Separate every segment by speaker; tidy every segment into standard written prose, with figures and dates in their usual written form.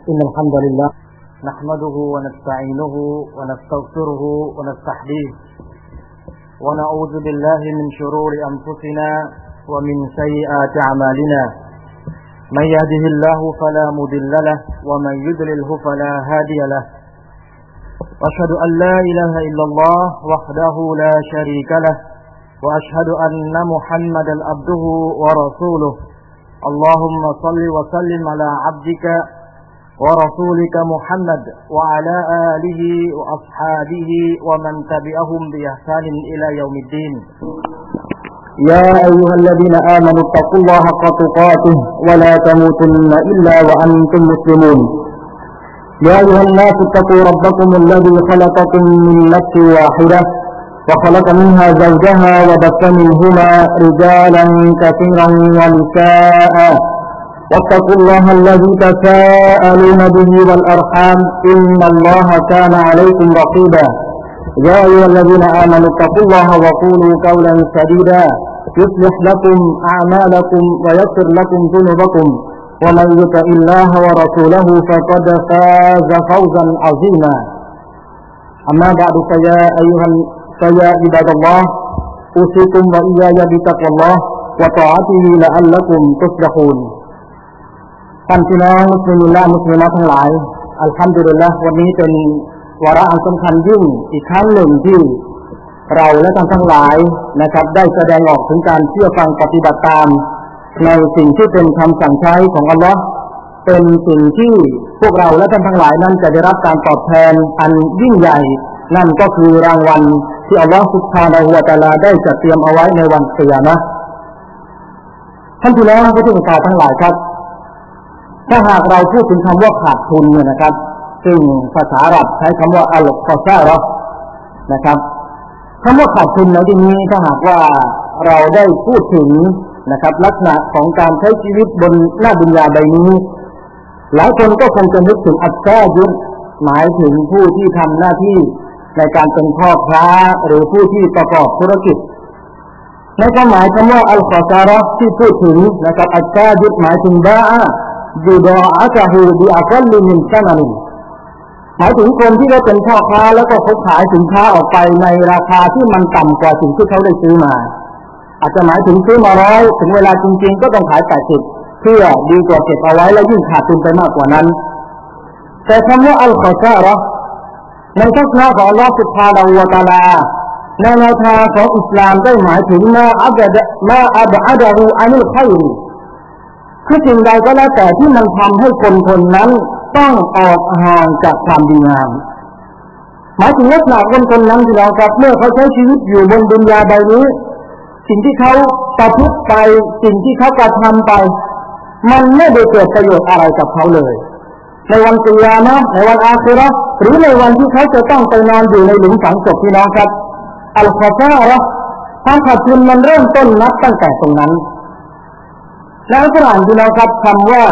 Speaker 1: إن الحمد لله نحمده ونستعينه ونستغفره ونستهديه ونعوذ بالله من شرور أنفسنا ومن سيئات أعمالنا من يهده الله فلا مضل له ومن يضلله فلا هادي له وأشهد أن لا إله إلا الله وحده لا شريك له وأشهد أن محمدا عبده ورسوله اللهم صل وسلم على عبدك ورسولك محمد وعلى آله وأصحابه ومن تبعهم بإحسان إلى يوم الدين
Speaker 2: يا أيها الذين آمنوا اتقوا الله حق تقاته ولا تموتن إلا وأنتم مسلمون يا أيها الناس اتقوا ربكم الذي خلقكم من نفس واحدة وخلق منها زوجها وبث منهما رجالا كثيرا ونساء واتقوا الله الذي تساءلون به والأرحام إن الله كان عليكم رقيبا يا أيها الذين آمنوا اتقوا الله وقولوا قولا سديدا يصلح لكم أعمالكم ويغفر لكم ذنوبكم ومن يطع الله ورسوله فقد فاز فوزا عظيما أما بعد فيا عباد الله أوصيكم وإياي بتقوى الله وطاعته لعلكم تفلحونท่านพี่น้องมุสลิมและมุสลิมะทั้งหลายอัลฮัมดุลิลละห์วันนี้เป็นวาระอันสำคัญยิ่งอีกครั้งหนึ่งที่เราและท่านทั้งหลายนะครับได้แสดงออกถึงการเชื่อฟังปฏิบัติตามในสิ่งที่เป็นคำสั่งใช้ของอัลเลาะห์เป็นสิ่งที่พวกเราและท่านทั้งหลายนั้นจะได้รับการตอบแทนอันยิ่งใหญ่นั่นก็คือรางวัลที่อัลเลาะห์ซุบฮานะฮูวะตะอาลาได้จัดเตรียมเอาไว้ในวันกิยามะห์ท่านพี่น้องผู้ที่ศรัทธาทั้งหลายครับถ้าหากเราพูดถึงคำว่าขาดทุนเนี่ยนะครับซึ่งภาษาอาหรับใช้คำว่าอัลกอซาเราะห์นะครับคำว่าขาดทุนในที่นี้ถ้าหากว่าเราได้พูดถึงนะครับลักษณะของการใช้ชีวิตบนหน้าดุนยาใบนี้หลายคนก็คงจะนึกถึงอัตตายุนหมายถึงผู้ที่ทำหน้าที่ในการเป็นพ่อค้าหรือผู้ที่ประกอบธุรกิจในความหมายคำว่าอัลกอซาเราะห์ที่พูดถึงนะครับอัตตายุนหมายถึงบาอะยูดออะตะฮูบิอักลมินซะนะนินหมายถึงคนที่ได้เป็นพ่อค้าแล้วก็เขาขายสินค้าออกไปในราคาที่มันต่ำกว่าสิ่งที่เขาได้ซื้อมาอาจจะหมายถึงซื้อมา100ถึงเวลาจริงๆก็ต้องขาย80เพื่อดีกว่าเก็บเอาไว้แล้วยิ่งขาดทุนไปมากกว่านั้นแต่คำว่าอัลกอซาเราะห์ในทัศนะของอัลเลาะห์ซุบฮานะฮูวะตะอาลาในแนวทางของอิสลามได้หมายถึงมาอับอะฮูอานิลค็อยรคือสิ่งใดก็แล้วแต่ที่มันทำให้คนคนนั้นต้องออกห่างจากความดีงามหมายถึงลักษณะคนคนนั้นที่เราครับเมื่อเขาใช้ชีวิตอยู่บนดุนยาใบนี้สิ่งที่เขาประพฤติไปสิ่งที่เขากระทำไปมันไม่ได้เกิดประโยชน์อะไรกับเขาเลยในวันกิยามะห์ในวันอาคิเราะห์หรือในวันที่เขาจะต้องไปนอนอยู่ในหลุมฝังศพพี่น้องครับอัลกอซาเราะห์ความขาดทุนมันเริ่มต้นนับตั้งแต่ตรงนั้นแล้วฝรั่งพี่น้องครับคำว่า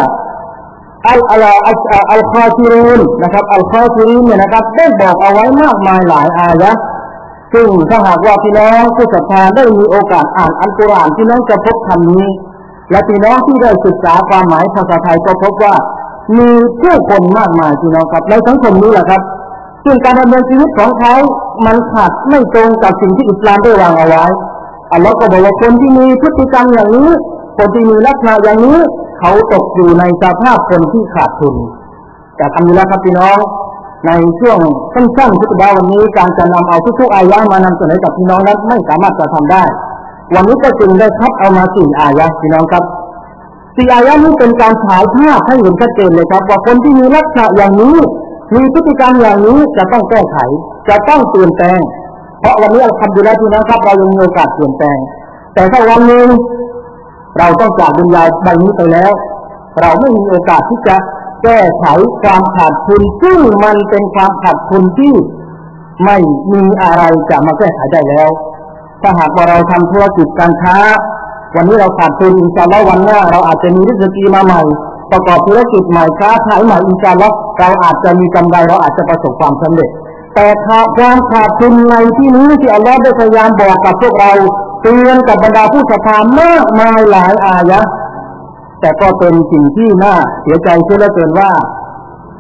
Speaker 2: อัลคอซิรูนนะครับอัลคอซิรูนเนี่ยนะครับได้บอกเอาไว้มากมายหลายอายะห์ซึ่งถ้าหากว่าพี่น้องผู้ศรัทธาได้มีโอกาสอ่านอัลกุรอานพี่น้องจะพบคำนี้และพี่น้องที่ได้ศึกษาความหมายภาษาไทยก็พบว่ามีผู้คนมากมายพี่น้องครับในสังคมนี้แหละครับซึ่งการดำเนินชีวิตของเขามันขัดไม่ตรงกับสิ่งที่อิสลามได้วางเอาไว้อัลเลาะห์ก็บอกว่าคนที่มีพฤติกรรมอย่างนี้คนที่มีลักษณะอย่างนี้เขาตกอยู่ในสภาพคนที่ขาดทุนแต่ทำอยู่แล้วครับพี่น้องในช่วงสั้นๆที่วันนี้การจะนำเอาทุกๆอายะห์มานำเสนอกับพี่น้องนั้นไม่สามารถจะทำได้วันนี้ก็จึงได้คัดเอามา4อายะห์พี่น้องครับ4อายะห์นี้เป็นการฉายภาพให้เห็นชัดเจนเลยครับว่าคนที่มีลักษณะอย่างนี้มีพฤติกรรมอย่างนี้จะต้องแก้ไขจะต้องเปลี่ยนแปลงเพราะวันนี้อัลฮัมดุลิลละห์พี่น้องครับเรายังมีโอกาสเปลี่ยนแปลงแต่ถ้าวันนึงเราต้องจากดุนยาใบนี้ไปแล้วเราไม่มีโอกาสที่จะแก้ไขความขาดทุนซึ่งมันเป็นความขาดทุนที่ไม่มีอะไรจะมาแก้ไขได้แล้วถ้าหากว่าเราทำธุรกิจการค้าวันนี้เราขาดทุนอินชาอัลเลาะห์วันหน้าเราอาจจะมีริสกีมาใหม่ประกอบธุรกิจใหม่ค้าขายใหม่อินชาอัลเลาะห์เราอาจจะมีกำไรเราอาจจะประสบความสำเร็จแต่ความขาดทุนในที่นี้ที่อัลเลาะห์ได้พยายามบอกกับพวกเราเตือนกับบรรดาผู้ศรัทธามากมายหลายอายะห์ แต่ก็เป็นสิ่งที่น่าเสียใจเสียเหลือเกินว่า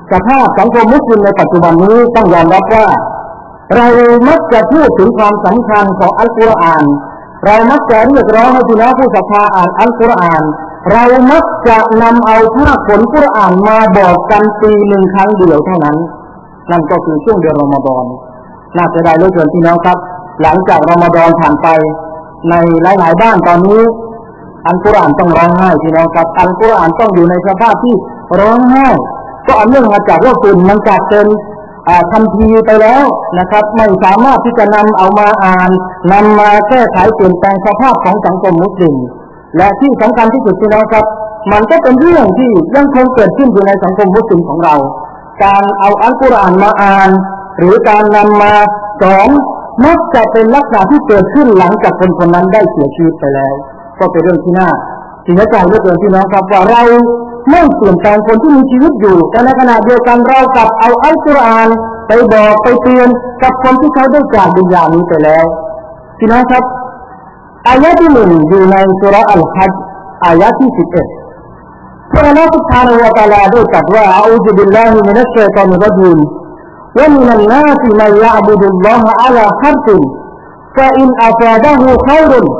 Speaker 2: สภาพสังคมมุสลิมในปัจจุบันนี้ต้องยอมรับว่าเรามักจะพูดถึงความสำคัญของอัลกุรอานเรามักจะเรียกร้องให้พี่น้องผู้ศรัทธาอ่านอัลกุรอานเรามักจะนำเอาภาคผลกุรอานมาบอกกันปีหนึ่งครั้งเดียวเท่านั้นนั่นก็คือช่วงเดือนรอมฎอนน่าจะได้รู้เกินพี่น้องครับหลังจากรอมฎอนผ่านไปในหลายๆบ้านตอนนี้อัลกุรอานต้องร้องไห้พี่น้องครับอัลกุรอานต้องอยู่ในสภาพที่ร้องไห้ก็อันเนื่องมาจากว่าฝุ่นมันจัดเกินทันทีไปแล้วนะครับไม่สามารถที่จะนำเอามาอ่านนำมาแก้ไขเปลี่ยนแปลงสภาพของสังคมมุสลิมและที่สำคัญที่สุดพี่น้องครับมันก็เป็นเรื่องที่ยังคงเกิดขึ้นอยู่ในสังคมมุสลิมของเราการเอาอัลกุรอานมาอ่านหรือการนำมาสอนมักจะเป็นลักษณะที่เกิดขึ้นหลังจากคนคนนั้นได้เสียชีวิตไปแล้วก็เป็นเรื่องที่น่าเสียใจเหลือเกินพี่น้องครับว่าเราไม่เปลี่ยนแปลงคนที่มีชีวิตอยู่แต่ในขณะเดียวกันเรากลับเอาอัลกุรอานไปบอกไปเตือนกับคนที่เขาได้จากดุนยานี้ไปแล้วพี่น้องครับอายะที่1อยู่ในซูเราะห์อัลฮัจญ์อายะที่11พระองค์ سبحانه และ تعالى ได้ตรัสว่าอะอูซุบิลลาฮิมินัชชัยฏอนิรเราะญีมวะมินันนาสมันยะอ์บุดุลลอฮะอะลาฮัรฟินฟะอินอะซาบะฮูค็อยรุน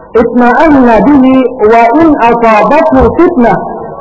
Speaker 2: اطمأن به وإن أصابته فتنة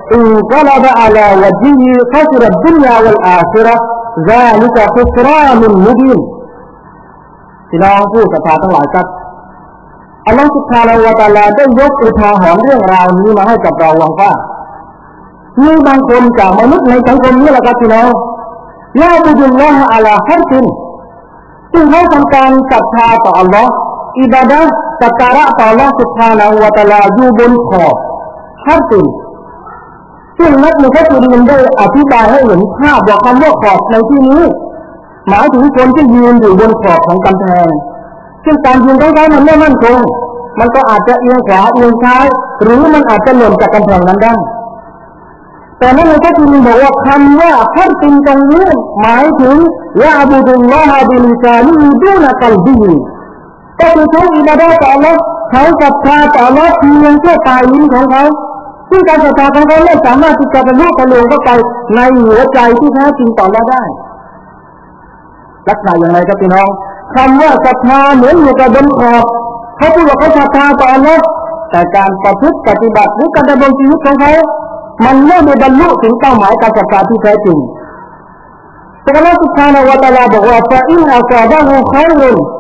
Speaker 2: انقلب على وجهه خسر الدنيا والآخرة ذلك خسران مبين พี่น้องผู้ศรัทธาทั้งหลายครับอัลเลาะห์ซุบฮานะฮูวะตะอาลาได้ยกอุทาหรณ์เรื่องราวนี้มาให้กับเราว่ามีบางคนจากมนุษย์ในสังคมนี้แหละครับพี่น้องยะบุดุลลอฮะอะลาฮัรฟินซึ่งเขาทำการศรัทธาต่ออัลเลาะห์อิบาดะห์สักการะต่ออัลเลาะห์ซุบฮานะฮูวะตะอาลาอยู่บนขอบฮัรฟินซึ่งนักมุฟัสซิรีนได้อธิบายให้เห็นภาพว่าคำว่าขอบในที่นี้หมายถึงคนที่ยืนอยู่บนขอบของกำแพงซึ่งการยืนของเขามันไม่มั่นคงมันก็อาจจะเอียงขวาเอียงซ้ายหรือมันอาจจะหล่นจากกำแพงนั้นได้แต่นักมุฟัสซิรีนบอกว่าคำว่าฮัรฟินตรงนี้หมายถึงยะอ์บุดุลลอฮะบิลิซานิฮิดูนะกัลบิฮิก็คือเขาอิบาดะห์ต่ออัลเลาะห์เขาศรัทธาต่ออัลเลาะห์เพียงแค่ปลายลิ้นของเขาซึ่งการศรัทธาของเขาไม่สามารถที่จะบรรลุทะลวงเข้าไปในหัวใจที่แท้จริงต่ออัลเลาะห์ได้ลักษณะอย่างไรครับพี่น้องคำว่าศรัทธาเหมือนอยู่กับบนขอบเขาพูดว่าเขาศรัทธาต่ออัลเลาะห์แต่การประพฤติปฏิบัติหรือการดำรงชีวิตของเขามันไม่ได้บรรลุถึงเป้าหมายการศรัทธาที่แท้จริงพระองค์ سبحانه และ تعالى บอกว่า فإن أصابه خير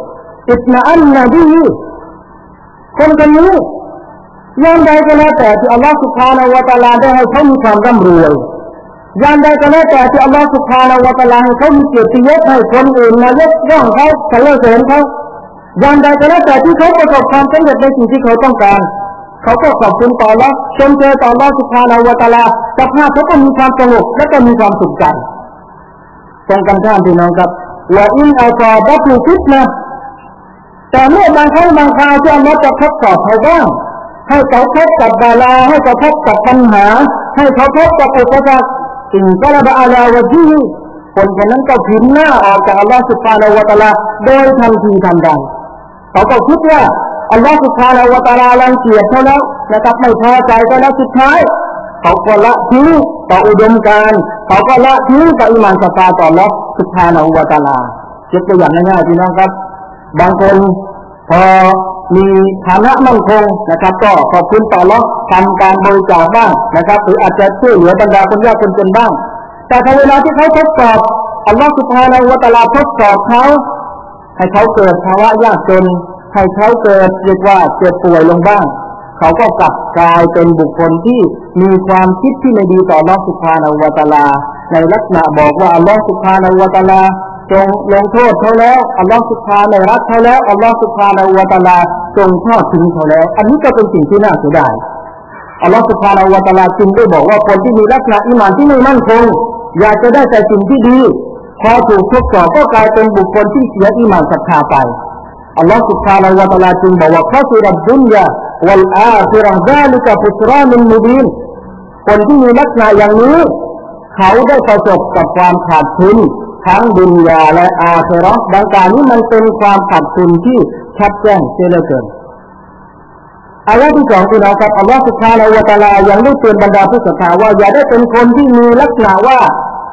Speaker 2: اطمأن به คนคนนี้ยามใดก็แล้วแต่ที่อัลลอฮฺ سبحانه และ تعالى ได้ให้เขามีความร่ำรวยยามใดก็แล้วแต่ที่อัลลอฮฺ سبحانه และ تعالى ให้เขามีเกียรติยศให้คนอื่นมายกย่องเขาสรรเสริญเขายามใดก็แล้วแต่ที่เขาประสบความสำเร็จในสิ่งที่เขาต้องการเขาก็ขอบคุณต่ออัลลอฮฺชมเชยต่ออัลลอฮฺ سبحانه และ تعالى สภาพเขาก็มีความสงบและก็มีความสุขใจตรงกันข้ามพี่น้องครับว่าอินอัลกอบัตุฟิตนะแต่เมื่อบางครั้งบางคราวที่อัลลอฮฺจะทดสอบเขาบ้างให้เขาพบกับบาลาให้เขาพบกับปัญหาให้เขาพบกับอุปสรรคอินกะลบะอะลาวะญิฮิคนคนนั้นก็ผินหน้าออกจากอัลลอฮฺ سبحانه และ تعالى โดยทันทีทันใดเขาก็คิดว่าอัลลอฮฺ سبحانه และ تعالى รังเกียจเขาแล้วนะครับไม่พอใจก็แล้วสุดท้ายเขาก็ละทิ้งต่ออุดมการณ์เขาก็ละทิ้งต่ออิมานศรัทธาต่ออัลลอฮฺ سبحانه และ تعالى ยกตัวอย่างง่ายๆพี่น้องครับบางคนพอมีฐานะมั่นคงนะครับก็ขอบคุณต่ออัลเลาะห์ทำการบริจาคบ้างนะครับหรืออาจจะช่วยเหลือบรรดาคนยากคนจนบ้างแต่พอเวลาที่เขาทดสอบอัลเลาะห์ซุบฮานะฮูวะตะอาลาทดสอบเขาให้เขาเกิดภาวะยากจนให้เขาเกิดเรียกว่าเจ็บป่วยลงบ้างเขาก็กลับกลายเป็นบุคคลที่มีความคิดที่ไม่ดีต่ออัลเลาะห์ซุบฮานะฮูวะตะอาลาในลักษณะบอกว่าอัลเลาะห์ซุบฮานะฮูวะตะอาลาจงลงโทษเขาแล้วอัลเลาะห์ซุบฮานะฮูรักเขาแล้วอัลเลาะห์ซุบฮานะฮูวะตะอาลาจงทอดทิ้งเขาแล้วอันนี้ก็เป็นสิ่งที่น่าเสียดายอัลเลาะห์ซุบฮานะฮูวะตะอาลาจึงได้บอกว่าคนที่มีลักษณะอีหม่านที่ไม่มั่นคงอยากจะได้แต่สิ่งที่ดีพอถูกทดสอบก็กลายเป็นบุคคลที่เสียอีหม่านศรัทธาไปอัลเลาะห์ซุบฮานะฮูวะตะอาลาจึงบอกว่าคอซิรัดดุนยาวัลอาคิเราะฮ์ซาลิกะฟุสรานุนมุบีนคนที่มีลักษณะอย่างนี้เขาได้ประสบกับความขาดทุนทั้งดุนยาและอาคิเราะห์ดังกล่าวนี้มันเป็นความขาดทุนที่ชัดแจ้งเสียเหลือเกินอายะที่2พี่น้องครับอัลเลาะห์ซุบฮานะฮูวะตะอาลายังได้เตือนบรรดาผู้ศรัทธาว่าอย่าได้เป็นคนที่มีลักษณะว่า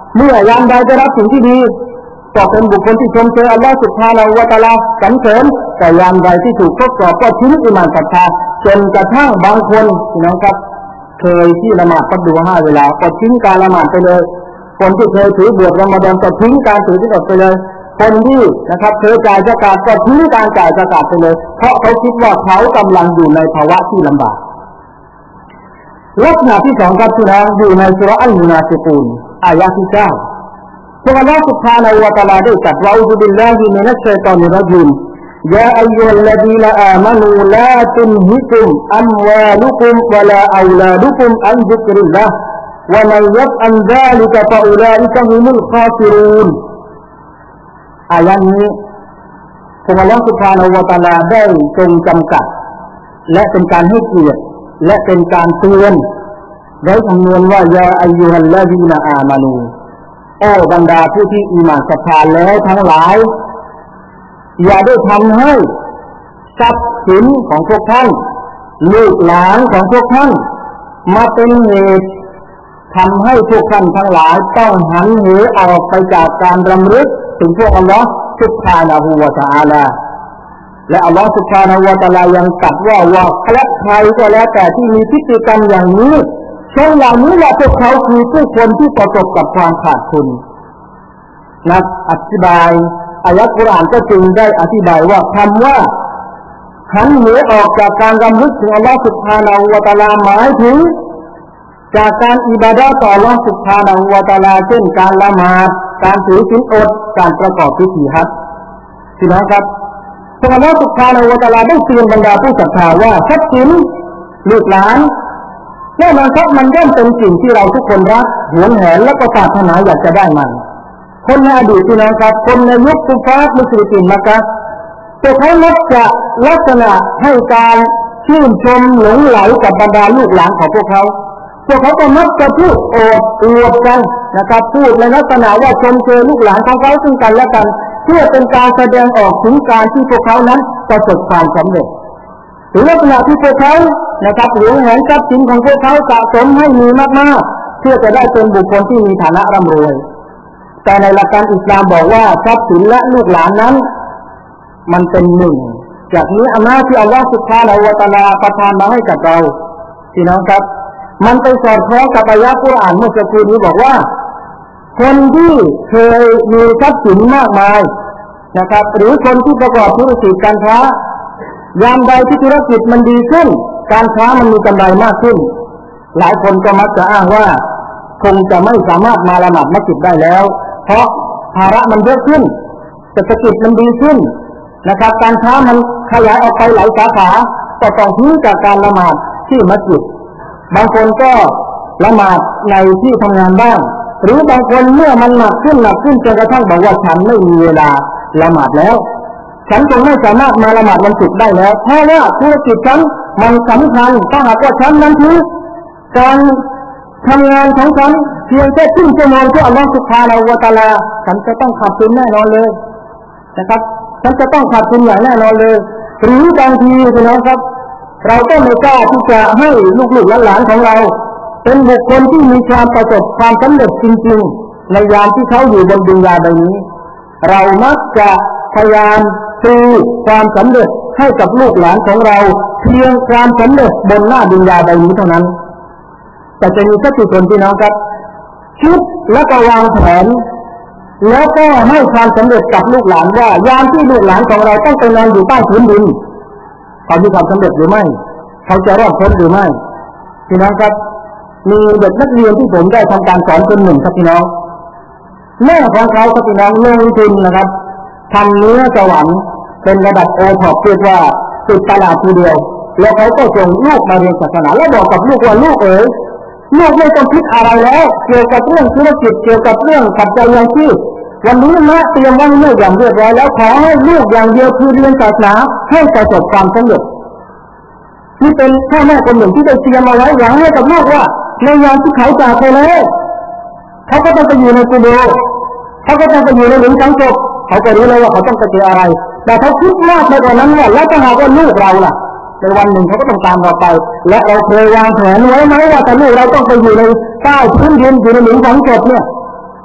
Speaker 2: เมื่อยามใดได้รับสิ่งที่ดีก็เป็นบุคคลที่ชมเชยอัลลอฮฺซุบฮานะฮูวะตะอาลาสรรเสริญแต่ยามใดที่ถูกทดสอบก็ทิ้งอิมานศรัทธาจนกระทั่งบางคนพี่น้องครับเคยที่ละหมาดฟัรดู5เวลาก็ทิ้งการละหมาดไปเลยคนที่เคยถือบวชรอมฎอนก็ทิ้งการถือศีลอดไปเลยคนที่นะครับเคยจ่ายซะกาตก็ทิ้งการจ่ายซะกาตไปเลยเพราะเขาคิดว่าเขากำลังอยู่ในภาวะที่ลำบากลักษณะที่2ครับพี่น้องอยู่ในซูเราะห์อัลมุนาฟิกูนอายะห์ที่9พระองค์ซุบฮานะฮูวะตะอาลาได้ตรัสว่าอูซุบิลลาฮิมินัชชัยฏอนิรเราะญีมยาอัยยูฮัลลซีนาอามานูลาตุนฮิกุมอัมวาลุกุมวะลาเอาลาดุกุมอันซิกริลลาฮ์วะมันยัฟอัลซาลิกะฟะอูลาอิกะฮุมุลคาซิรูนอายะห์นี้พระองค์ซุบฮานะฮูวะตะอาลาได้ทรงจำกัดและเป็นการให้เกียรติและเป็นการเตือนโดยคำนวณว่ายาอัยยูฮัลลซีนาอามานูโอ้บรรดาผู้ที่อีหม่านศรัทธาแล้วทั้งหลายอย่าได้ทำให้ทรัพย์สินของพวกท่านลูกหลานของพวกท่านมาเป็นเหตุทำให้พวกท่านทั้งหลายต้องหันเหออกไปจากการรำลึกถึงพวกอัลลอฮฺซุบฮานะฮูวะตะอาลาและอัลลอฮฺซุบฮานะฮูวะตะอาลายังตรัสว่าใครก็แล้วแต่ที่มีพฤติกรรมอย่างนี้ช่วงเหล่านี้แหละพวกเขาคือผู้คนที่ประสบกับความขาดทุนนักอธิบายอายะห์กุรอานก็จึงได้อธิบายว่าคำว่าหันเหออกจากการรำลึกถึงอัลลอฮฺซุบฮานะฮูวะตะอาลาหมายถึงจากการอิบาดะห์ต่ออัลลอฮฺซุบฮานะฮูวะตะอาลาเช่นการละหมาดการถือศีลอดการประกอบพิธีฮัจญ์พี่น้องครับพระอัลลอฮฺซุบฮานะฮูวะตะอาลาได้เตือนบรรดาผู้ศรัทธาว่าทรัพย์สินลูกหลานแน่นอนครับมันย่อมเป็นสิ่งที่เราทุกคนรักหวงแหนและก็ปรารถนาอยากจะได้มันคนในอดีตพี่น้องครับคนในยุคกุฟาร์มุชริกีนมักกะฮ์พวกเขามักจะลักษณะให้การชื่นชมหลงไหลกับบรรดาลูกหลานของพวกเขาก็มักจะพูดอวดกันนะครับพูดในลักษณะว่าชมเชยลูกหลานของเขาซึ่งกันและกันเพื่อเป็นการแสดงออกถึงการที่พวกเขานั้นประสบความสำเร็จหรือลักษณะที่พวกเขานะครับหวงแหนทรัพย์สินของพวกเขาสะสมให้มีมากๆเพื่อจะได้เป็นบุคคลที่มีฐานะร่ำรวยแต่ในหลักการอิสลามบอกว่าทรัพย์สินและลูกหลานนั้นมันเป็นหนึ่งจากนี้อำนาจที่อัลลอฮฺซุบฮานะฮูวะตะอาลาประทานมาให้กับเราพี่น้องครับมันไปสอดคล้องกับอายะห์กุรอานเมื่อสักครู่นี้บอกว่าคนที่เคยมีทรัพย์สินมากมายนะครับหรือคนที่ประกอบธุรกิจการค้ายามใดที่ธุรกิจมันดีขึ้นการค้ามันมีกำไรมากขึ้นหลายคนก็มักจะอ้างว่าคงจะไม่สามารถมาละหมาดมัสยิดได้แล้วเพราะภาระมันเยอะขึ้นเศรษฐกิจมันดีขึ้นนะครับการค้ามันขยายออกไปหลายสาขาก็ต้องทิ้งจากการละหมาดที่มัสยิดบางคนก็ละหมาดในที่ทำงานบ้างหรือบางคนเมื่อมันหนักขึ้นจนกระทั่งบอกว่าฉันไม่มีเวลาละหมาดแล้วฉันคงไม่สามารถมาละหมาดวันศุกร์ได้แล้วเพราะว่าธุรกิจฉันมันสำคัญถ้าหากว่าฉันนั้นถือการทำงานของฉันเพียงแค่ครึ่งชั่วโมงที่อัลลอฮฺซุบฮานะฮูวะตะอาลาฉันจะต้องขาดทุนแน่นอนเลยนะครับฉันจะต้องขาดทุนอย่างแน่นอนเลยหรือบางทีพี่น้องครับเราก็ไม่กล้าที่จะให้ลูกๆหลานของเราเป็นบุคคลที่มีความประสบความสำเร็จจริงๆในยามที่เขาอยู่บนดุนยาใบนี้เรามักจะพยายามชูความสำเร็จให้กับลูกหลานของเราเพียงความสำเร็จบนหน้าดุนยาใบนี้เท่านั้นแต่จะมีสักกี่คนพี่น้องครับคิดและก็วางแผนแล้วก็ให้ความสำเร็จกับลูกหลานว่ายามที่ลูกหลานของเราต้องไปนอนอยู่ใต้พื้นดินเขามีความสำเร็จหรือไม่เขาจะรอดพ้นหรือไม่พี่น้องครับมีเด็กนักเรียนที่ผมได้ทำการสอนคนหนึ่งครับพี่น้องแม่ของเขาครับพี่น้องลงทุนนะครับทำเนื้อสวรรค์เป็นระดับโอท็อปเรียกว่าติดตลาดทีเดียวแล้วเขาก็ส่งลูกมาเรียนศาสนาแล้วบอกกับลูกว่าลูกลูกไม่ต้องคิดอะไรแล้วเกี่ยวกับเรื่องธุรกิจเกี่ยวกับเรื่องปัจจัยยังชีพวันนี้นะเตรียมไว้ลูกอย่างเรียบร้อยแล้วขอให้ลูกอย่างเดียวคือเรียนศาสนาให้ประสบความสำเร็จนี่เป็นพ่อแม่คนหนึ่งที่ได้เตรียมเอาไว้หวังให้กับลูกว่าในยามที่เขาจากไปแล้วเขาก็ต้องไปอยู่ในกุโบร์เขาก็ต้องไปอยู่ในหลุมฝังศพเขาก็รู้แล้วว่าเขาต้องไปเจออะไรแต่เขาคิดมากไปกว่านั้นว่าแล้วถ้าหากว่าลูกเราล่ะในวันหนึ่งเขาก็ต้องตามเราไปและเราเคยวางแผนไว้ไหมว่าถ้าลูกเราต้องไปอยู่ในใต้พื้นดินอยู่ในหลุมฝังศพเนี่ย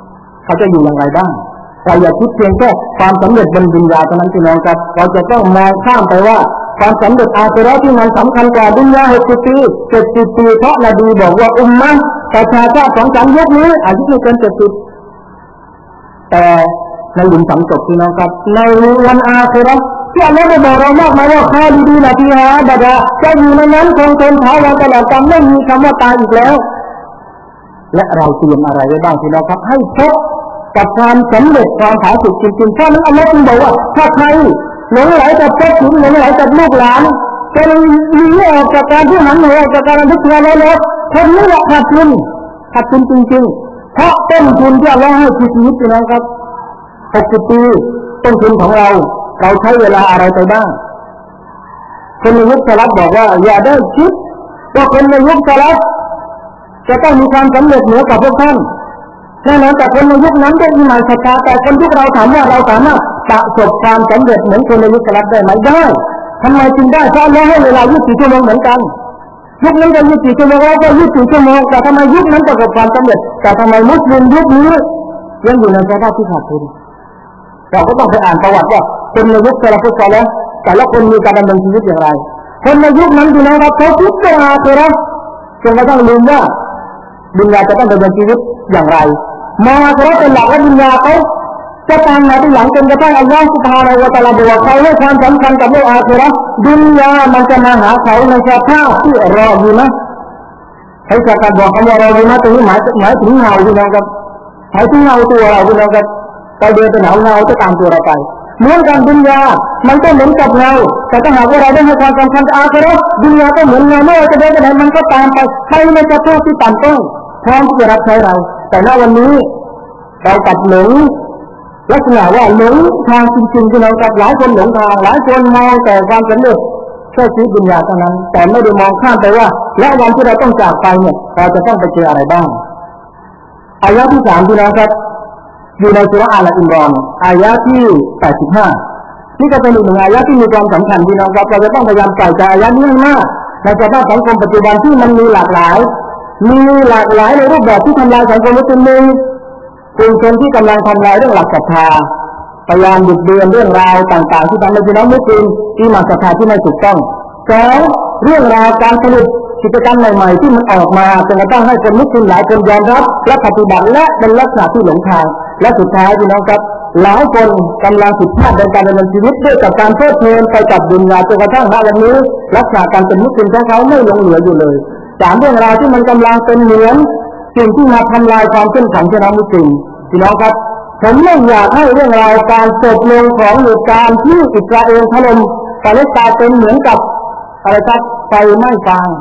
Speaker 2: เขาจะอยู่อย่างไรบ้างเราอย่าคิดเพียงแค่ความสำเร็จบนดุนยาเท่านั้นพี่น้องครับเราจะต้องมองข้ามไปว่าความสำเร็จอาคิเราะห์ที่มันสำคัญกว่าดุนยา60 ปี70 ปีเพราะนบีบอกว่าอุมมะห์ประชาชาติของฉันยุคนี้อายุไม่เกิน70แต่ในหลุมฝังศพพี่น้องครับในวันอาคิเราะห์ที่อัลเลาะห์ได้บอกเรามากมายว่าคอลิดีนฟีฮาอะบะดาจะอยู่ในนั้นคงทนถาวรตลอดกาลไม่มีคำว่าตายอีกแล้วและเราเตรียมอะไรไว้บ้างพี่น้องครับให้พบกับความสำเร็จความผาสุกจริงๆเพราะนั้นอัลเลาะห์จึงบอกว่าถ้าใครหลงไหลกับทรัพย์สินหลงไหลกับลูกหลานจะหนีออกจากการที่หันหัวออกจากการทุกข์แล้วคนนี้แหละขาดทุนจริงๆเพราะต้นทุนที่อัลเลาะห์ให้ชีวิตพี่น้องครับ60 ปีต้นทุนของเราใช้เวลาอะไรไปบ้างคนในยุคสลับบอกว่าอย่าได้คิดว่าคนในยุคสลับจะต้องมีความสำเร็จเหนือกับพวกท่านแน่นอนแต่คนในยุคนั้นก็มีหมายศรัทธาแต่คนยุคเราถามว่าเราสามารถประสบความสำเร็จเหมือนคนในยุคสลับได้ไหมได้ทำไมจึงได้เพราะเราให้เวลา24 ชั่วโมงเหมือนกันยุคนั้นก็24 ชั่วโมงเราก็24 ชั่วโมงแต่ทำไมยุคนั้นประสบความสำเร็จแต่ทำไมมุสลิมยุคนี้ยังอยู่ในสภาพที่ขาดทุนเราก็ต้องไปอ่านประวัติว่าคนในยุคสลับซอลิห์แต่ละคนมีการดำเนินชีวิตอย่างไรคนในยุคนั้นพี่น้องครับเขาคิดจะอาคิเราะห์จนกระทั่งลืมว่าดุนยาจะต้องดำเนินชีวิตอย่างไรมองอาคิเราะห์เป็นหลักและดุนยาเขาจะตามมาที่หลังจนกระทั่งอัลเลาะห์ซุบฮานะฮูวะตะอาลาบอกว่าเขาให้ความสำคัญกับโลกอาคิเราะห์ดุนยามันจะมาหาเขาในสภาพที่รออยู่นะให้จากการบอกคำว่ารออยู่นะตรงนี้หมายถึงเงาพี่น้องครับหมายถึงเงาตัวเราพี่น้องครับเราเดินไปไหนเงาจะตามตัวเราไปเหมือนกันดุนยามันก็เหมือนกับเงาแต่ถ้าหากว่าเราได้ให้ความสำคัญกับอาคิเราะห์ดุนยาก็เหมือนเงาไม่ว่าจะเดินไปไหนมันก็ตามไปในสภาพที่ต่ำต้อยพร้อมที่จะรับใช้เราแต่ณวันนี้เราตัดหลงลักษณะว่าหลงทางจริงๆที่เราตัดหลายคนหลงทางหลายคนมองแต่ความสำเร็จแค่ชีวิตดุนยาเท่านั้นแต่ไม่ได้มองข้ามไปว่าและวันที่เราต้องจากไปเนี่ยเราจะต้องไปเจออะไรบ้างอายะห์ที่3พี่น้องครับอยู่ในซูเราะห์อาลอิมรอนอายะห์ที่85นี่ก็เป็นอีกหนึ่งอายะห์ที่มีความสำคัญพี่น้องครับเราจะต้องพยายามใส่ใจอายะห์นี้มากในสภาพสังคมปัจจุบันที่มันมีหลากหลายในรูปแบบที่ทำลายสังคมมุสลิมกลุ่มชนที่กำลังทำลายเรื่องหลักศรัทธาพยายามบิดเบือนเรื่องราวต่างๆที่ทำให้พี่น้องมุสลิมที่มาศรัทธาที่ไม่ถูกต้อง2เรื่องราวการผลิตกิจกรรมใหม่ๆที่มันออกมาจนกระทั่งให้คนมุสลิมหลายคนยอมรับและปฏิบัติและเป็นลักษณะที่หลงทางและสุดท้ายพี่น้องครับหลายคนกำลังผิดพลาดในการดำเนินชีวิตด้วยกับการเพลิดเพลินไปกับดุนยาจนกระทั่งณวันนี้ลักษณะการเป็นมุสลิมของเขาไม่หลงเหลืออยู่เลย3เรื่องราวที่มันกำลังเป็นเหมือนสิ่งที่มาทำลายความเข้มแข็งของมุสลิมพี่น้องครับผมไม่อยากให้เรื่องราวการจบลงของเหตุการณ์ที่อิสราเอลถล่มปาเลสไตน์เป็นเหมือนกับอะไรครับไฟไหม้ฟาง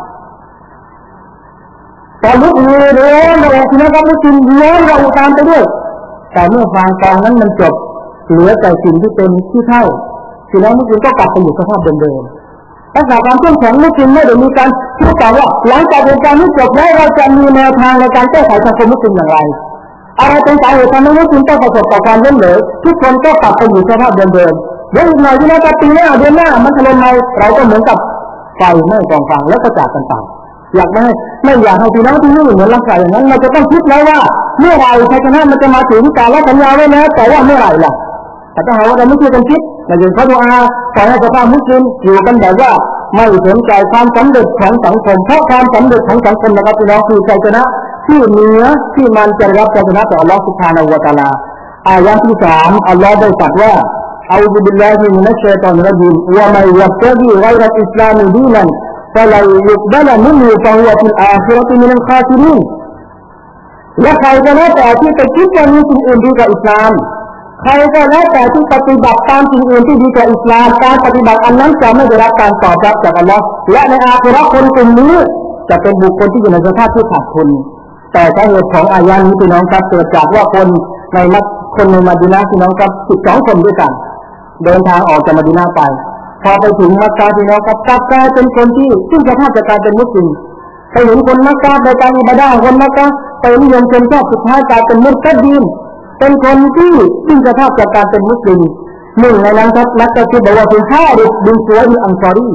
Speaker 2: ตอนลุกเลยเราพี่น้องครับมุสลิมร้อนเราตามไปด้วยแต่เมื่อฟางกองนั้นมันจบเหลือแต่สิ่งที่เป็นที่เท่าพี่น้องมุสลิมก็กลับไปอยู่สภาพเดิมๆลักษณะความเข้มแข็งมุสลิมไม่ได้มีการพูดแต่ว่าหลังจากเหตุการณ์นี้จบแล้วเราจะมีแนวทางในการแก้ไขสังคมมุสลิมอย่างไรอะไรเป็นสาเหตุทำให้มุสลิมต้องประสบกับความล้มเหลวทุกคนก็กลับไปอยู่สภาพเดิมๆแล้วอีกหน่อยที่เราจะปีหน้าเดือนหน้ามันถล่มมาเราก็เหมือนกับไฟไหม้กองฟางแล้วก็จากกันไปอยากไม่อยากให้พี่น้องที่นี่เหมือนลักษณะอย่างนั้นเราจะต้องคิดแล้วว่าเมื่อไรชัยชนะมันจะมาถึงการละสัญญาไว้แล้วแต่ว่าเมื่อไรล่ะแต่ถ้าหากว่าเราไม่ช่วยกันคิดเราจะขอดุอาขอให้สภาพมุสลิมอยู่กันแบบว่าไม่สนใจความสำเร็จของสังคมเพราะความสำเร็จของสังคมนะครับพี่น้องคือชัยชนะที่เหนือที่มันจะรับชัยชนะจากอัลลอฮฺซุบฮานะฮูวะตะอาลาอายะห์ที่3อัลลอฮฺได้ตรัสว่าอะอูซุบิลลาฮิมินัชชัยฏอนิรเราะญีมวะมันยับตะกีฆอยรัลอิสลามดีนันفلن يقبل منه فهو في الآخرة من الخاسرين และใครก็แล้วแต่ที่ไปคิดว่ามีสิ่งอื่นดีกว่าอิสลามใครก็แล้วแต่ที่ปฏิบัติตามสิ่งอื่นที่ดีกว่าอิสลามการปฏิบัติอันนั้นจะไม่ได้รับการตอบรับจากอัลลอฮ์และในอาคิเราะห์คนกลุ่มนี้จะเป็นบุคคลที่อยู่ในสภาพที่ขาดทุนแต่สาเหตุของอายะห์นี้พี่น้องครับเกิดจากว่าคนในมะดีนะห์พี่น้องครับ12คนด้วยกันเดินทางออกจากมะดีนะห์ไปพอไปถึงมักกะพี่น้องครับกลับกลายเป็นคนที่ซึ่งสภาพจากการเป็นมุสลิมไปเห็นคนมักกะในการอิบาดะห์คนมักกะไปนิยมชมชอบสุดท้ายกลายเป็นมุรตัดดีนเป็นคนที่ซึ่งสภาพจากการเป็นมุสลิมหนึ่งในนั้นครับนักก็คือบอกว่าเป็นฮาริสบินซุวัยอันซอรี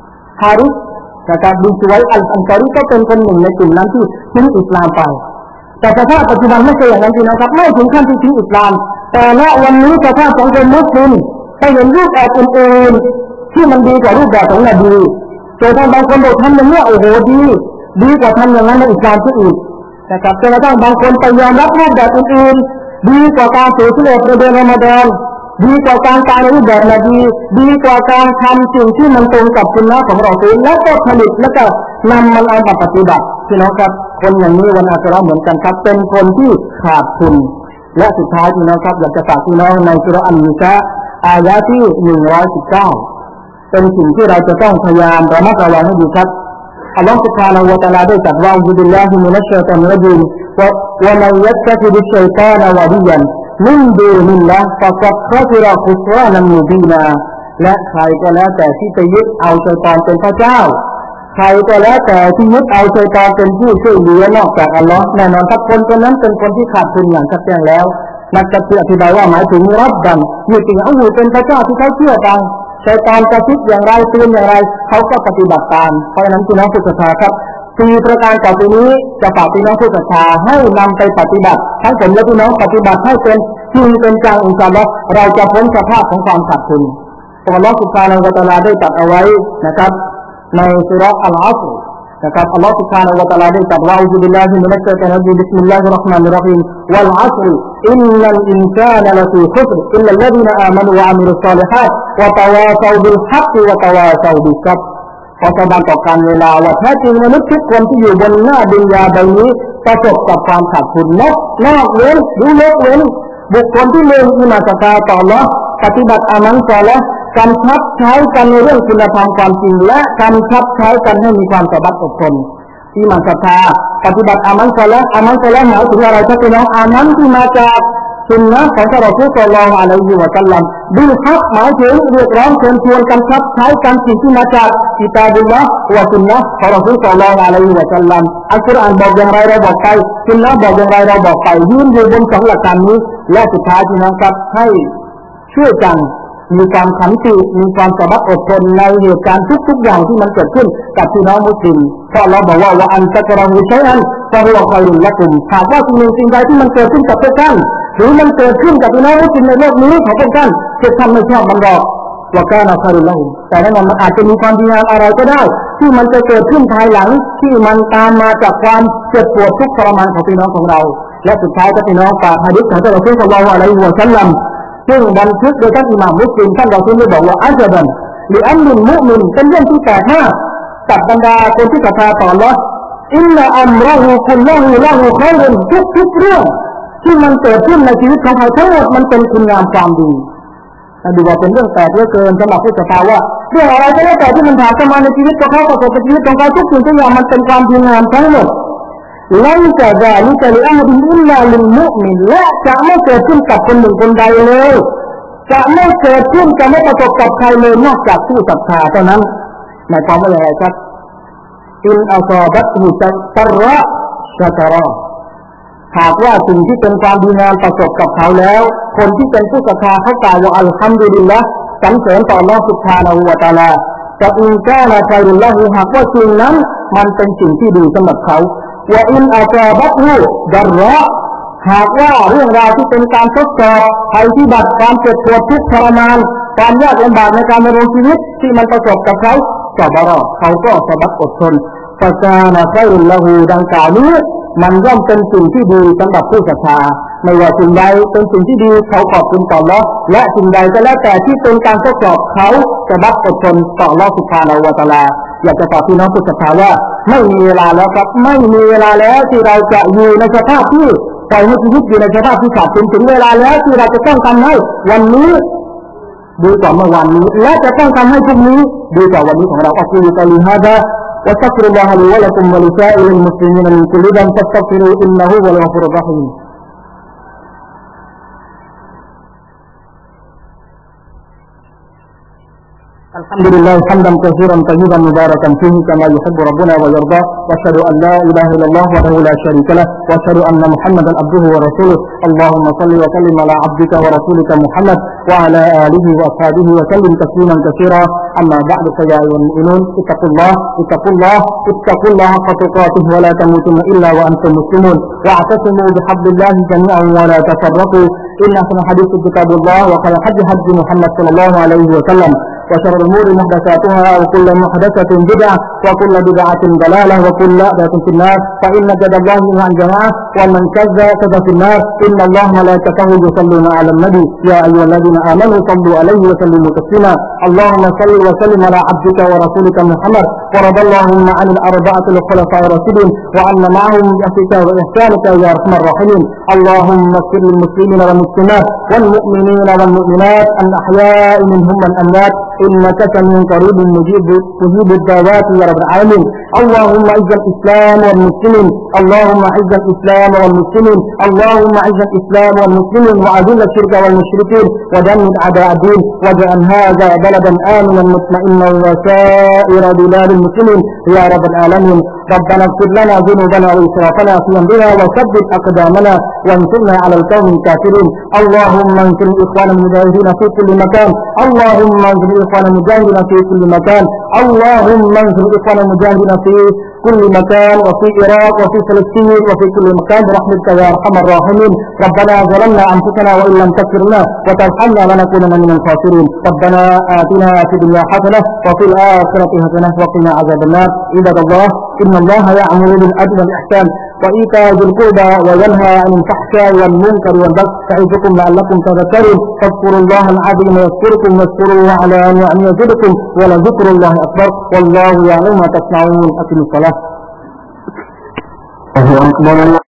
Speaker 2: ฮาริสจากการบินซุวัยอันซอรีก็เป็นคนหนึ่งในกลุ่มนั้นที่ทิ้งอิสลามไปแต่สภาพปัจจุบันไม่ใช่อย่างนั้นจริงนะครับไม่ถึงขั้นที่ทิ้งอิสลามแต่ณวันนี้สภาพของคนมุสลิมไปเห็นรูปแบบอื่นๆที่มันดีกว่ารูปแบบของนบีจนบางคนบอกทำอย่างนี้โอ้โหดีกว่าทำอย่างนั้นในอิสลามที่อื่นนะครับจนกระทั่งบางคนไปยอมรับรูปแบบอื่นๆดีกว่าการถือศีลในเดือนรอมฎอนดีกว่าการตายในรูปแบบนบีดีกว่าการทำสิ่งที่มันตรงกับสุนนะของเราเองแล้วก็ผลิตแล้วก็นำมันเอามาปฏิบัติพี่น้องครับคนอย่างนี้วันอาคิเราะห์เหมือนกันครับเป็นคนที่ขาดทุนและสุดท้ายพี่น้องครับอยากจะฝากพี่น้องในสุเราะห์อันนิสาอายะห์ที่119เป็นสิ่งที่เราจะต้องพยายามระมัดระวังให้ดีครับอัลลอฮฺ سبحانه และ تعالى ได้ตรัสว่าบิลลาฮิมินัชชัยฏอนรจีมวะมันยัตตะคิบิชชัยฏอนวะลิยันมินดูนิลลาฮ์ฟะกัดคอซิรคุสรานันมุบีนาและใครก็แล้วแต่ที่ไปยึดเอาชัยฏอนเป็นพระเจ้าใครก็แล้วแต่ที่ยึดเอาชัยฏอนเป็นผู้ช่วยเหลือนอกจากอัลลอฮ์แน่นอนครับคนคนนั้นเป็นคนที่ขาดทุนอย่างชัดเจนแล้วนักตัฟซีรอธิบายว่าหมายถึงรับดันยึดถือเอาอยู่เป็นพระเจ้าที่เขาเชื่อฟังชัยฏอนจะคิดอย่างไรเตือนอย่างไรเขาก็ปฏิบัติตามเพราะฉะนั้นพี่น้องผู้ศรัทธาครับ4ประการต่อไปนี้จะฝากพี่น้องผู้ศรัทธาให้นำไปปฏิบัติทั้งผมและพี่น้องปฏิบัติให้เป็นจริงเป็นจังอินชาอัลลอฮ์เราจะพ้นสภาพของความขาดทุนอัลลอฮฺ سبحانه และ تعالى ได้ตรัสเอาไว้นะครับในสุเราะห์อัลอัศรนะครับอัลลอฮฺ سبحانه และ تعالى ได้ตรัสว่าอูซุบิลลาฮิมินัชชัยฏอนรจีมบิสมิลลาฮิรเราะห์มานิรเราะฮีมวัลอัศรอินนัลอินซานะละฟีขุสรอิลลัลลซีนาอามานูวะอามิลุศศอลิฮาตวะตะวาซาวบิลฮักวะตะวาซาวบิสซับรขอสาบานต่อการเวลาว่าแท้จริงมนุษย์ทุกคนที่อยู่บนหน้าดุนยาใบนี้ประสบกับความขาดทุนนอกเว้นหรือยกเว้นบุคคลที่มีอิมานศรัทธาต่ออัลเลาะห์ปฏิบัติอามัลศอลิฮ์กำชับใช้กันในเรื่องคุณธรรมความจริงและกำชับใช้กันให้มีความสะบัดอดทนอิมานศรัทธาปฏิบัติอามัลศอลิฮ์หมายถึงอะไรครับพี่น้องอามัลที่มาจากสุนนะของท่านรอซูล ศ็อลลัลลอฮุอะลัยฮิวะซัลลัมบิลฮักหมายถึงเรียกร้องเชิญชวนกำชับใช้กันสิ่งที่มาจากกิตาบุลลอฮ์วะซุนนะห์ของรอซูล ศ็อลลัลลอฮุอะลัยฮิวะซัลลัมอัลกุรอานบอกอย่างไรเราบอกไปซุนนะห์บอกอย่างไรเราบอกไปยืนอยู่บนสองหลักการนี้และสุดท้ายพี่น้องครับให้ช่วยกันมีความขันติมีความสะบัดอดทนในเหตุการณ์ทุกๆอย่างที่มันเกิดขึ้นกับพี่น้องมุสลิมเพราะเราบอกว่าอันตะกรหูชัยอันฟะฮุวะค็อยรุลละกุมหากว่าสิ่งใดที่มันเกิดขึ้นกับพวกท่านหรือมันเกิดขึ้นกับพี่น้องมุสลิมในโลกนี้ของพวกท่านจะทำไม่ชอบมันหรอกว่าการอัลค็อยรุลละกุมแต่แน่นอนมันอาจจะมีความดีงามอะไรก็ได้ที่มันจะเกิดขึ้นภายหลังที่มันตามมาจากความเจ็บปวดทุกข์ทรมานของพี่น้องของเราและสุดท้ายก็พี่น้องฝากหะดีษของท่านรอซูล ศ็อลลัลลอฮุอะลัยฮิวะซัลลัมซึ่งบันทึกโดยท่านอิหม่ามมุสลิมท่านรอซูลได้บอกว่าอัจบันลิอัมริลมุอ์มินเป็นเรื่องที่แปลกมากกับบรรดาคนที่ศรัทธาต่ออัลเลาะห์อินนะอัมรุฮุคุลลุฮุละฮุค็อยรุนทุกเรื่องที่มันเกิดขึ้นในชีวิตของเขาทั้งหมดมันเป็นคุณงามความดีดูว่าเป็นเรื่องแปลกเหลือเกินสำหรับผู้ศรัทธาว่าเรื่องอะไรก็แล้วแต่ที่มันผ่านเข้ามาในชีวิตของเขาประสบกับชีวิตของเขาทุกสิ่งทุกอย่างมันเป็นความดีงามทั้งหมดลันจะซาลิกะลิอะฮดินอิลลาลิลมุอ์มินและจะไม่เกิดขึ้นกับคนหนึ่งคนใดเลยจะไม่เกิดขึ้นจะไม่ประสบกับใครเลยนอกจากผู้ศรัทธาเท่านั้นหมายความว่าอย่างไรครับอินอัศอบัตฮุตัรระชะกะรอหากว่าสิ่งที่เป็นความดีงามประสบกับเขาแล้วคนที่เป็นผู้ศรัทธาเขากล่าวว่าอัลฮัมดุลิลละห์สรรเสริญต่ออัลเลาะห์ซุบฮานะฮูวะตะอาลาจะอินกานะค็อยรุลละฮูหากว่าสิ่งนั้นมันเป็นสิ่งที่ดีสำหรับเขาว่าอินอัศอบัตฮุดัรระหากว่าเรื่องราวที่เป็นการทดสอบภัยพิบัติความเจ็บปวดทุกข์ทรมานความยากลำบากในการดำรงชีวิตที่มันประสบกับเขาซะบะรอเขาก็สะบัดอดทนฟะกานะค็อยรุลละฮูดังกล่าวนี้มันย่อมเป็นสิ่งที่ดีสำหรับผู้ศรัทธาไม่ว่าสิ่งใดเป็นสิ่งที่ดีเขาขอบคุณต่ออัลเลาะห์และสิ่งใดก็แล้วแต่ที่เป็นการทดสอบเขาสะบัดอดทนต่ออัลเลาะห์ซุบฮานะฮูวะตะอาลาอยากจะฝากพี่น้องผู้ศรัทธาว่าไม่มีเวลาแล้วครับไม่มีเวลาแล้วที่เราจะอยู่ในสภาพที่ปล่อยให้ชีวิตอยู่ในสภาพที่ขาดทุนถึงเวลาแล้วที่เราจะต้องทำให้วันนี้ดีกว่าเมื่อวานนี้และจะต้องทำให้พรุ่งนี้ดีกว่าวันนี้ของเราอักูลุกอลีฮาซาวะอัสตัฆฟิรุลลอฮะลีวะละกุมวะลิซาอิริลมุสลิมีนมินกุลลิซัมฟัสตัฆฟิรูอินนะฮูวัลฆอฟูรุรเราะฮีม الحمد لله حمدا كثيرا طيبا مباركا فيه كما يحب ربنا ويرضى واشهد ان لا اله الا الله وحده لا شريك له واشهد ان محمدا عبده ورسوله اللهم صل وسلم على عبدك ورسولك محمد وعلى اله واصحابه وسلم تسليما كثيرا اما بعد فيا ايها المؤمنون اتقوا الله حق تقاته ولا تموتن الا وانتم مسلمون واعتصموا بحبل الله جميعا ولا تفرقوا ان احسن الحديث كتاب الله وخير الهدي هدي محمد صلى الله عليه وسلم وشر الأمور محدثاتها وكل محدثة بدعة وكل بدعة ضلالة وكل ضلالة في النار فإن جد الله عن جماعة ومن كذب في النار إن الله ملائكته يصلون على النبي يا أيها الذين آمنوا صلوا عليه وسلموا تسليما اللهم صل وسلم على عبدك ورسولك محمد ورضى اللهم عن الأربعة الخلفاء الراشدين وأن معهم بأحسنك وإحسانك يا أرحم الراحمين اللهم اغفر للمسلمين والمسلمات والمؤمنين والمؤمنات الأحياء منهم والأموات إنك سميع قريب مجيب الدعوات يا رب العالمين اللهم أعز الإسلام والمسلمين اللهم أعز الإسلام والمسلمين اللهم أعز الإسلام والمسلمين وأذل الشرك والمشركين ودمر أعداء الدين واجعل هذا بلدا آمنا مطمئنا وسائر بلاد المسلمين يا رب العالمين ربنا اغفر لنا ذنوبنا وإسرافنا في أمرنا وثبت أقدامنا وانصرنا على القوم الكافرين اللهم انصر إخوان المجاهدين في كل مكان اللهم انصر إخوان المجاهدين في كل مكان اللهم انصر إخوان المجاهدين في كل مكان وفي العراق وفي فلسطين وفي كل مكان برحمتك يا أرحم الراحمين ربنا ظلمنا أنفسنا وإن لم تغفر لنا وترحمنا لنكونن من الخاسرين ربنا آتنا في الدنيا حسنة وفي الآخرة حسنة وقنا عذاب النار عباد الله إن الله يأمر بالعدل والإحسان وإيتاء ذي القربى وينهى عن الفحشاء والمنكر والبغي يعظكم لعلكم تذكرون فاذكروا الله العظيم يذكركم واذكروه على نعمه يزدكم ولذكر الله أكبر والله يعلم ما تصنعون أقيموا الصلاة.